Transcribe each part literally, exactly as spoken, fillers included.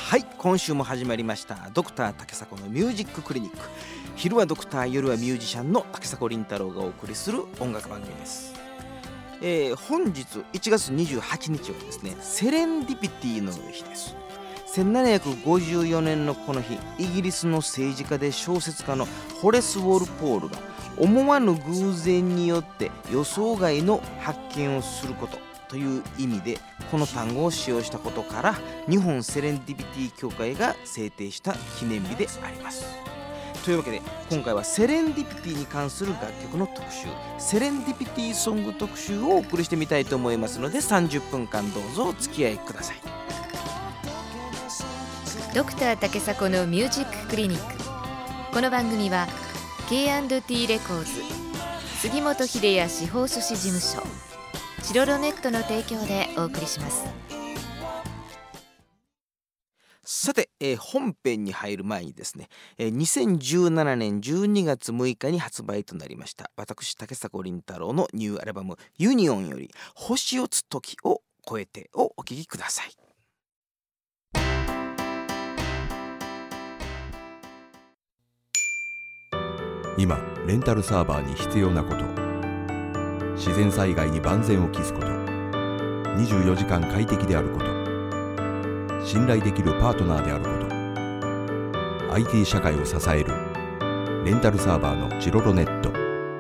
はい、今週も始まりましたドクター竹迫のミュージッククリニック。昼はドクター、夜はミュージシャンの竹迫倫太郎がお送りする音楽番組です。えー、本日いちがつにじゅうはちにちはですね、セレンディピティの日です。せんななひゃくごじゅうよねんのこの日、イギリスの政治家で小説家のホレス・ウォルポールが思わぬ偶然によって予想外の発見をすることという意味でこの単語を使用したことから、日本セレンディピティ協会が制定した記念日であります。というわけで今回はセレンディピティに関する楽曲の特集、セレンディピティソング特集をお送りしてみたいと思いますので、さんじゅっぷんかんどうぞお付き合いください。 ドクター竹迫のミュージッククリニック。この番組は ケーアンドティー レコーズ、杉本秀哉司法書士事務所、チロロネットの提供でお送りします。 さて、えー、本編に入る前にですね、えー、にせんじゅうななねんじゅうにがつむいかに発売となりました私竹迫倫太郎のニューアルバムユニオンより星をつ時を超えてをお聴きください。 今レンタルサーバーに必要なこと、自然災害に万全を期すこと、にじゅうよじかん快適であること、信頼できるパートナーであること、 アイティー 社会を支えるレンタルサーバーのチロロネット。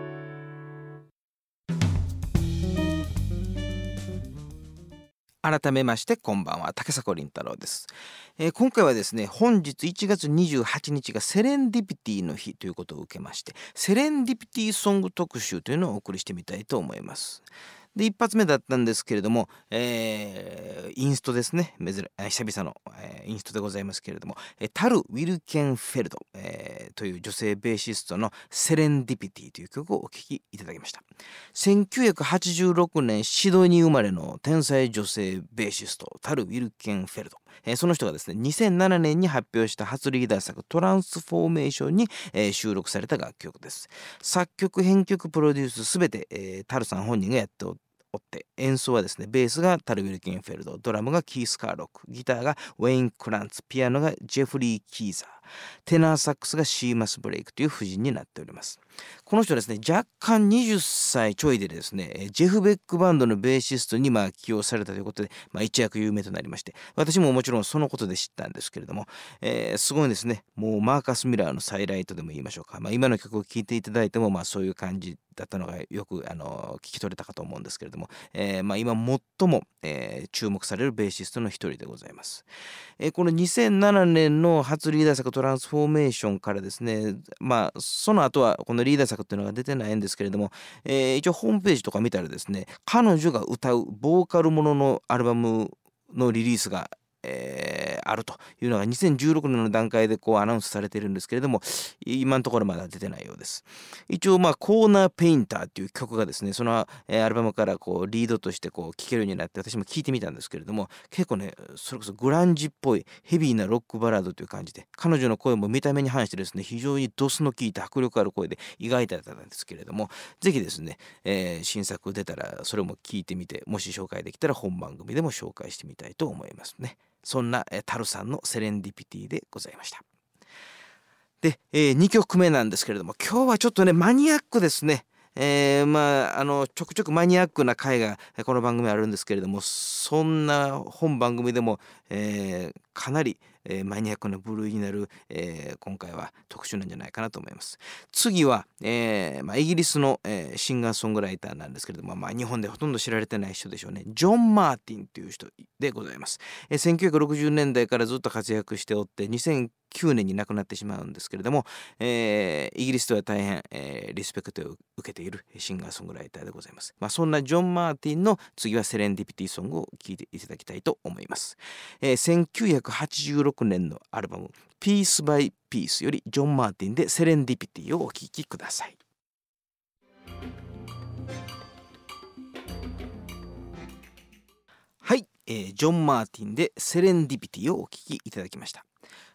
改めましてこんばんは、竹迫倫太郎です。えー、今回はですね、本日いちがつにじゅうはちにちがセレンディピティの日ということを受けまして、セレンディピティソング特集というのをお送りしてみたいと思います。で、一発目だったんですけれども、えー、インストですね。珍久々の、えー、インストでございますけれども、タル・ウィルケンフェルド、えー、という女性ベーシストのセレンディピティという曲をお聴きいただきました。せんきゅうひゃくはちじゅうろくねんシドニー生まれの天才女性ベーシストタル・ウィルケンフェルド、えー、その人がですねにせんななねんに発表した初リーダー作トランスフォーメーションに、えー、収録された楽曲です。作曲編曲プロデュースすべて、えー、タルさん本人がやっておおって演奏はですね、ベースがタル・ウィルケンフェルド、ドラムがキース・カーロック、ギターがウェイン・クランツ、ピアノがジェフリー・キーザー、テナーサックスがシーマス・ブレイクという布陣になっております。この人はですね、若干はたちちょいでですね、ジェフ・ベックバンドのベーシストにまあ起用されたということで、まあ、一躍有名となりまして、私ももちろんそのことで知ったんですけれども、えー、すごいですね。もうマーカス・ミラーのサイライトでも言いましょうか、まあ、今の曲を聴いていただいてもまあそういう感じだったのがよくあの聞き取れたかと思うんですけれども、えーまあ、今最も、えー、注目されるベーシストの一人でございます。えー、このにせんななねんの初リーダー作トランスフォーメーションからですね、まあその後はこのリーダー作っていうのが出てないんですけれども、えー、一応ホームページとか見たらですね、彼女が歌うボーカルもののアルバムのリリースがえー、あるというのがにせんじゅうろくねんの段階でこうアナウンスされているんですけれども、今のところまだ出てないようです。一応まあコーナーペインターっていう曲がですね、その、えー、アルバムからこうリードとしてこう聴けるようになって、私も聴いてみたんですけれども、結構ねそれこそグランジっぽいヘビーなロックバラードという感じで、彼女の声も見た目に反してですね、非常にドスの効いた迫力ある声で意外だったんですけれども、ぜひですね、えー、新作出たらそれも聴いてみて、もし紹介できたら本番組でも紹介してみたいと思いますね。そんな、えー、タルさんのセレンディピティでございました。で、えー、にきょくめなんですけれども、今日はちょっとねマニアックですね。えー、まああのちょくちょくマニアックな回がこの番組あるんですけれども、そんな本番組でも、えー、かなり、えー、マニアックな部類になる、えー、今回は特集なんじゃないかなと思います。次は、えーまあ、イギリスの、えー、シンガーソングライターなんですけれども、まあ、日本でほとんど知られてない人でしょうね。ジョン・マーティンという人でございます。えー、せんきゅうひゃくろくじゅうねんだいからずっと活躍しておって、にせんきゅうねんに亡くなってしまうんですけれども、えー、イギリスでは大変、えー、リスペクトを受けているシンガーソングライターでございます。まあ、そんなジョン・マーティンの次はセレンディピティソングを聴いていただきたいと思います。えー、せんきゅうひゃくはちじゅうろくねんのアルバムピースバイピースよりジョン・マーティンでセレンディピティをお聴きください。はい、えー、ジョン・マーティンでセレンディピティをお聴きいただきました。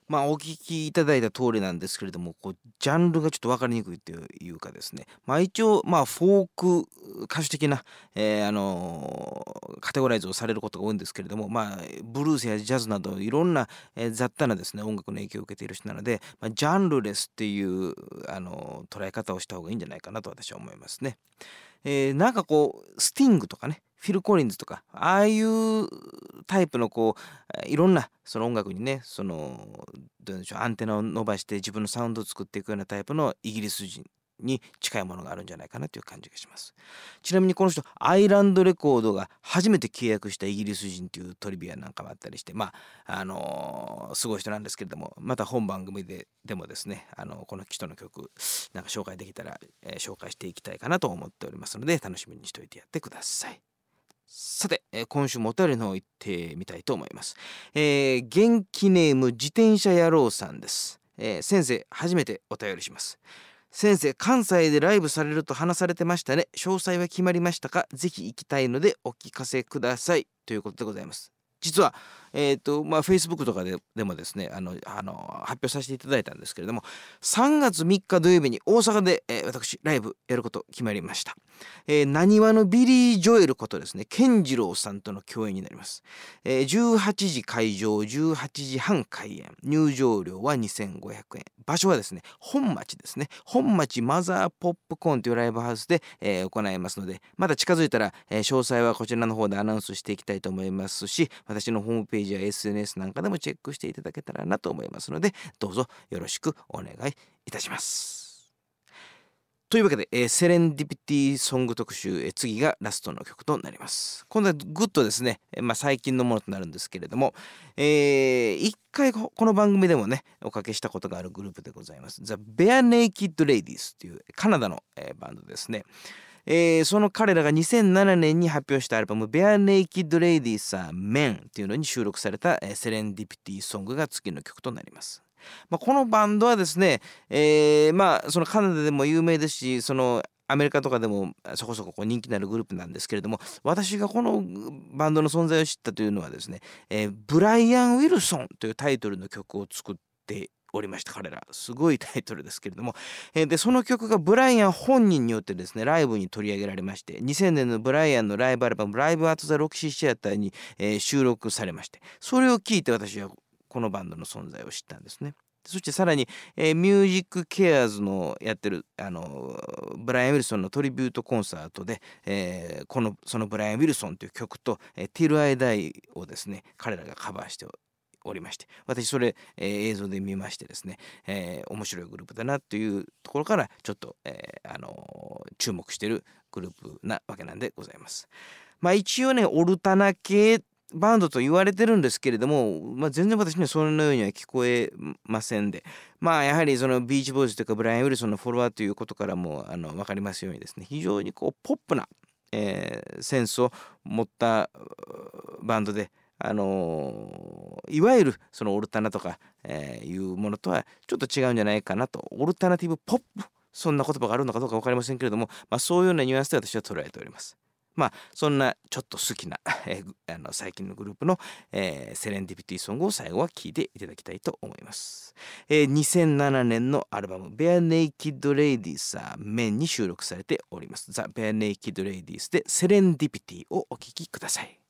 まあお聞きいただいた通りなんですけれども、こうジャンルがちょっと分かりにくいというかですね、まあ一応まあフォーク歌手的な、えー、あのーカテゴライズをされることが多いんですけれども、まあブルースやジャズなどいろんな、えー、雑多なですね音楽の影響を受けている人なので、まあ、ジャンルレスっていうあのー捉え方をした方がいいんじゃないかなと私は思いますね。えー、なんかこうスティングとかね、フィル・コリンズとかああいうタイプのこういろんなその音楽にね、そのどうでしょう、アンテナを伸ばして自分のサウンドを作っていくようなタイプのイギリス人に近いものがあるんじゃないかなという感じがします。ちなみにこの人アイランドレコードが初めて契約したイギリス人というトリビアなんかもあったりして、まああのー、すごい人なんですけれども、また本番組ででもですね、あのこの人の曲なんか紹介できたら、えー、紹介していきたいかなと思っておりますので、楽しみにしておいてやってください。さて、えー、今週もお便りの方行ってみたいと思います。えー、元気ネーム自転車野郎さんです。えー、先生、初めてお便りします。先生、関西でライブされると話されてましたね。詳細は決まりましたか？ぜひ行きたいのでお聞かせください、ということでございます。実はえっとまあ Facebook とか で, でもですねあのあの発表させていただいたんですけれども、さんがつみっか土曜日に大阪で、えー、私ライブやること決まりました。えー、なにわのビリー・ジョエルことですね健次郎さんとの共演になります。えー、じゅうはちじ会場、じゅうはちじはん開演、入場料はにせんごひゃくえん、場所はですね本町ですね、本町マザーポップコーンというライブハウスで、えー、行いますので、また近づいたら、えー、詳細はこちらの方でアナウンスしていきたいと思いますし、私のホームページや エスエヌエス なんかでもチェックしていただけたらなと思いますので、どうぞよろしくお願いいたします。というわけで、えー、セレンディピティソング特集、えー、次がラストの曲となります。今度はグッとですね、えーまあ、最近のものとなるんですけれども、えー、一回この番組でもねおかけしたことがあるグループでございます。ザ・ベア・ネイキッド・レイディースというカナダの、えー、バンドですね。えー、その彼らがにせんななねんに発表したアルバム Bare Naked Ladies Are Men というのに収録された、えー、セレンディピティソングが次の曲となります。まあ、このバンドはですね、えー、まあそのカナダでも有名ですし、そのアメリカとかでもそこそここう人気のあるグループなんですけれども、私がこのバンドの存在を知ったというのはですね、えー、ブライアン・ウィルソンというタイトルの曲を作っておりました。彼らすごいタイトルですけれども、えー、でその曲がブライアン本人によってですねライブに取り上げられまして、にせんねんのブライアンのライブアルバムライブアットザロキシーシアターに、えー、収録されまして、それを聞いて私はこのバンドの存在を知ったんですね。そしてさらに、えー、ミュージックケアーズのやってるあのブライアン・ウィルソンのトリビュートコンサートで、えー、このそのブライアン・ウィルソンという曲と、えー、Till I Die をですね彼らがカバーしておりまして、私それ、えー、映像で見ましてですね、えー、面白いグループだなというところからちょっと、えーあのー、注目しているグループなわけなんでございます。まあ一応ねオルタナ系バンドと言われてるんですけれども、まあ、全然私にはそのようには聞こえませんで、まあやはりそのビーチボーイズというかブライアン・ウィルソンのフォロワーということからもあの分かりますようにですね、非常にこうポップな、えー、センスを持ったバンドで、あのー、いわゆるそのオルタナとか、えー、いうものとはちょっと違うんじゃないかなと。オルタナティブポップ、そんな言葉があるのかどうか分かりませんけれども、まあ、そういうようなニュアンスで私は捉えております。まあそんなちょっと好きな、えー、あの最近のグループの、えー、セレンディピティソングを最後は聴いていただきたいと思います。えー、にせんななねんのアルバム Bare Naked Ladies Are Men に収録されております。ザ・Bare Naked Ladies でセレンディピティをお聴きください。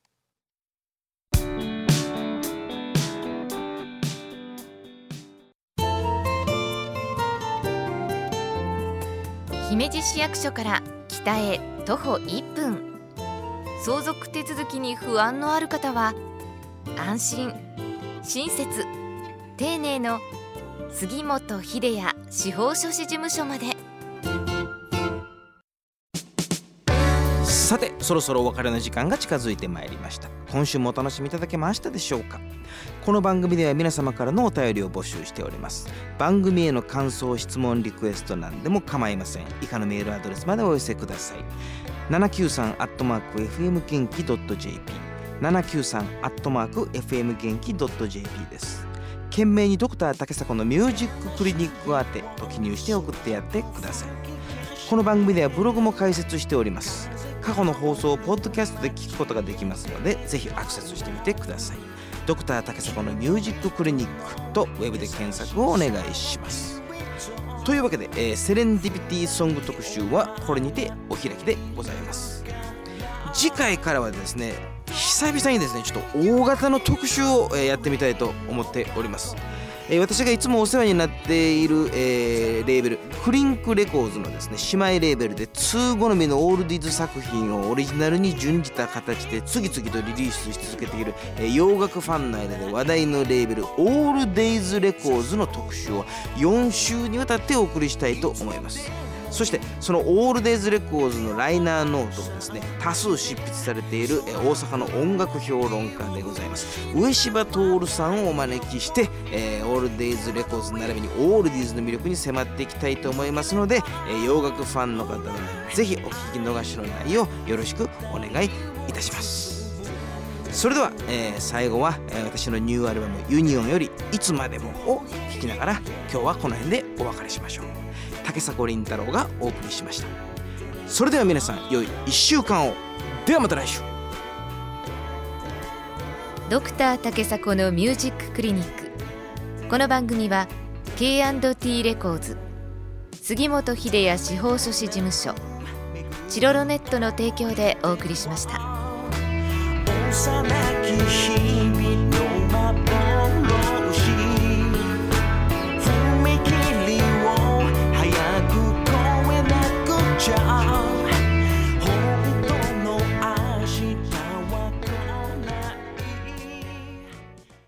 姫路市役所から北へ徒歩いっぷん、相続手続きに不安のある方は安心親切丁寧の杉本秀也司法書士事務所まで。 さてそろそろお別れの時間が近づいてまいりました。今週もお楽しみいただけましたでしょうか。この番組では皆様からのお便りを募集しております。番組への感想、質問、リクエストなんでも構いません。以下のメールアドレスまでお寄せください。ななきゅうさんアットマークエフエム元気ドットジェーピー ななきゅうさんアットマークエフエム元気ドットジェーピー です。懸命にドクター竹迫のミュージッククリニック宛てと記入して送ってやってください。この番組ではブログも開設しております。過去の放送をポッドキャストで聞くことができますので、ぜひアクセスしてみてください。 ドクター竹迫のミュージッククリニックとウェブで検索をお願いします。というわけで、えー、セレンディピティソング特集はこれにてお開きでございます。次回からはですね、久々にですねちょっと大型の特集を、えー、やってみたいと思っております。えー、私がいつもお世話になっている、えー、レーベルクリンクレコーズのですね姉妹レーベルで通好みのオールディーズ作品をオリジナルに準じた形で次々とリリースし続けている、えー、洋楽ファンの間で話題のレーベルオールデイズレコーズの特集をよん週にわたってお送りしたいと思います。そしてそのオールデイズレコーズのライナーノートをですね多数執筆されているえ大阪の音楽評論家でございます上柴徹さんをお招きして、えー、オールデイズレコーズ並びにオールディーズの魅力に迫っていきたいと思いますので、えー、洋楽ファンの方はぜひお聞き逃しのないようよろしくお願いいたします。それでは、えー、最後は、えー、私のニューアルバムユニオンよりいつまでもを聴きながら今日はこの辺でお別れしましょう。竹迫倫太郎がお送りしました。それでは皆さん良いいっしゅうかんを。ではまた来週。 ドクター竹迫のミュージッククリニック。この番組は ケーアンドティー レコーズ、杉本秀哉司法書士事務所、チロロネットの提供でお送りしました。幼き日々